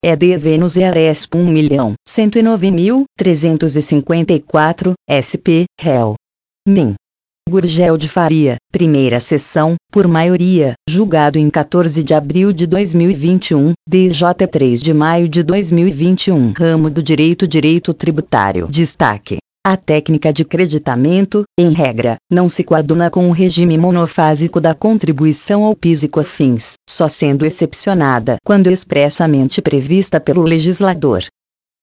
EDVNUS EARESP 1.109.354, SP, réu. NIN. Gurgel de Faria, primeira sessão, por maioria, julgado em 14 de abril de 2021, DJ 3 de maio de 2021. Ramo do Direito Tributário. Destaque: a técnica de creditamento, em regra, não se coaduna com o regime monofásico da contribuição ao PIS e COFINS, só sendo excepcionada quando expressamente prevista pelo legislador.